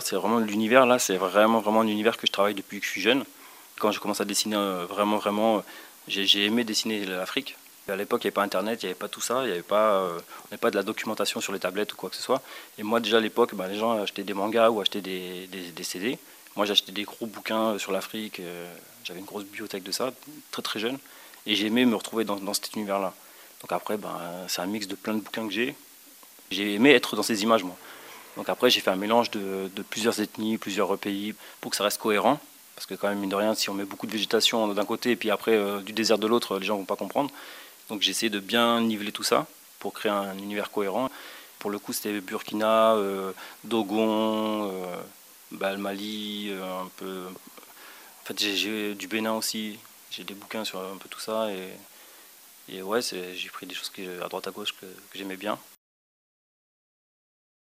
c'est vraiment l'univers là, c'est vraiment un univers que je travaille depuis que je suis jeune. Quand je commence à dessiner j'ai aimé dessiner l'Afrique. À l'époque, il n'y avait pas Internet, il n'y avait pas tout ça, il n'y avait pas, on n'avait pas de la documentation sur les tablettes ou quoi que ce soit. Et moi, déjà à l'époque, les gens achetaient des mangas ou achetaient des CD. Moi, j'achetais des gros bouquins sur l'Afrique. J'avais une grosse bibliothèque de ça, très très jeune. Et j'ai aimé me retrouver dans cet univers-là. Donc après, c'est un mix de plein de bouquins que j'ai. J'ai aimé être dans ces images, moi. Donc après, j'ai fait un mélange de plusieurs ethnies, plusieurs pays, pour que ça reste cohérent. Parce que quand même, mine de rien, si on met beaucoup de végétation d'un côté et puis après du désert de l'autre, les gens ne vont pas comprendre. Donc j'ai essayé de bien niveler tout ça pour créer un univers cohérent. Pour le coup, c'était Burkina, Dogon, le Mali, un peu. En fait, j'ai du Bénin aussi. J'ai des bouquins sur un peu tout ça. Et ouais, j'ai pris des choses à droite à gauche que j'aimais bien.